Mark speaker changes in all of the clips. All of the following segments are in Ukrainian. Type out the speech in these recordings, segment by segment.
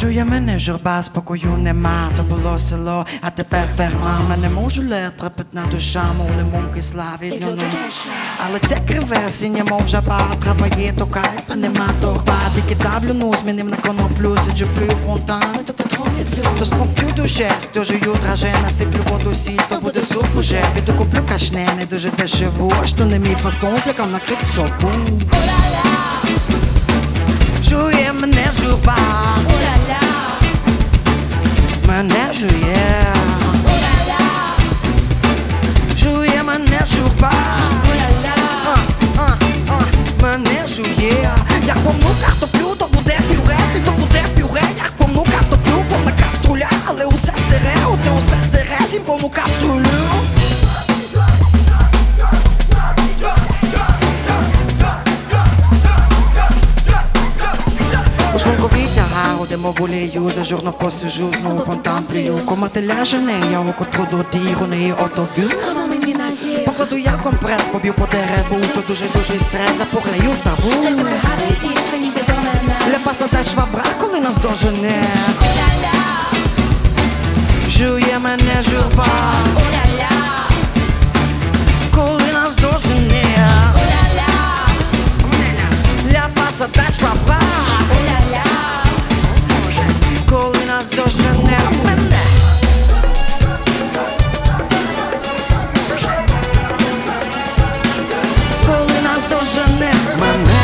Speaker 1: Жує мене журба, спокою нема, то було село, а тепер ферма. Мене можу трепетна душа, мов лимон кисла від льону. Але це криве, синє, мов жаба, трава є, то кайф, а нема торба. Тільки давлю, ну, змінив на коноплю, сиджу, плюю фонтан. То спокою душе, стежую драже, насиплю воду сіль, то буде суп уже. Піду куплю кашне, не дуже дешеву, а що не мій фасон, злякав накрить собу. Жує мене журба, мене жує, жує мене журба, мене жує. Як помну картоплю, то буде пюре, то буде пюре. Як помну картоплю, повна каструля, але усе сире, оте усе сире, зім повну каструлю. Ходимо волею, за журно посижу, знову фонтан плюю. Комати ляже не, я око труду діру, не отоб'ю. Покладу я компрес, поб'ю по дереву, то дуже-дуже стрес, запоглею в табу. Ля пасаде швабра, коли нас дожене. Жує мене журба, коли нас дожене. Ля пасаде швабра, коли нас дожене мене. Коли нас дожене мене.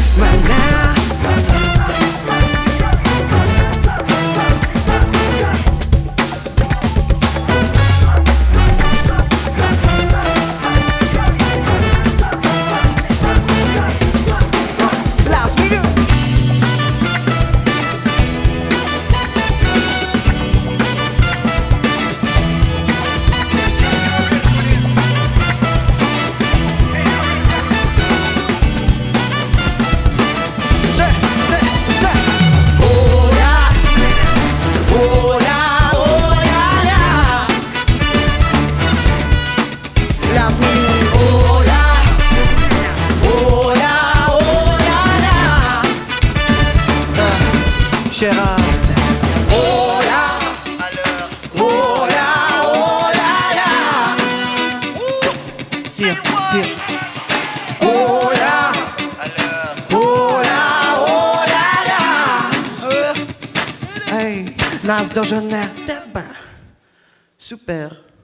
Speaker 1: Ще раз. Оля, Оля, Оля-ля. Тір. Оля, Оля, Оля-ля. Ей, нас дожене тебе. Супер.